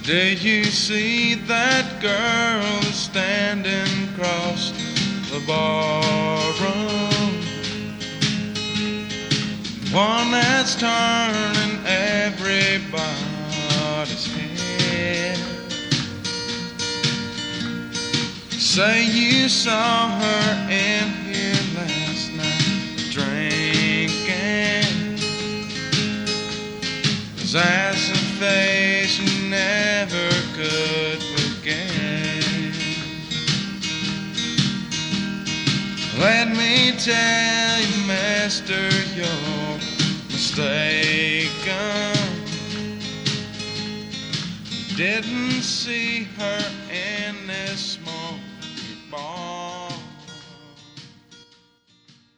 Do you see that girl standing across the barroom? One that's turning everybody's head. Say you saw her in here last night drinking. 'Cause that's a face you never could forget. Let me tell you, mister, you're mistaken. You didn't see her in this